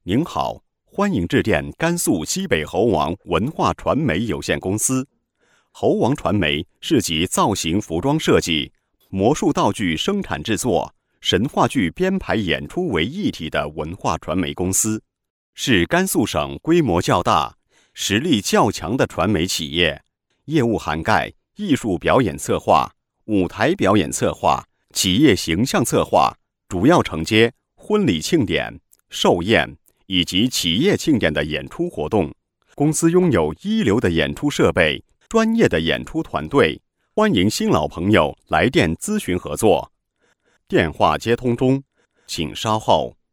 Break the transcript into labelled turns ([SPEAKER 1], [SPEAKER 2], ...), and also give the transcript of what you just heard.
[SPEAKER 1] 您好，欢迎致电甘肃西北猴王文化传媒有限公司。猴王传媒是集造型服装设计、魔术道具生产制作、神话剧编排演出为一体的文化传媒公司，是甘肃省规模较大、实力较强的传媒企业，业务涵盖艺术表演策划、舞台表演策划、企业形象策划，主要承接婚礼庆典、寿宴以及企业庆典的演出活动。公司拥有一流的演出设备、专业的演出团队，欢迎新老朋友来电咨询合作。电话接通中，请稍后。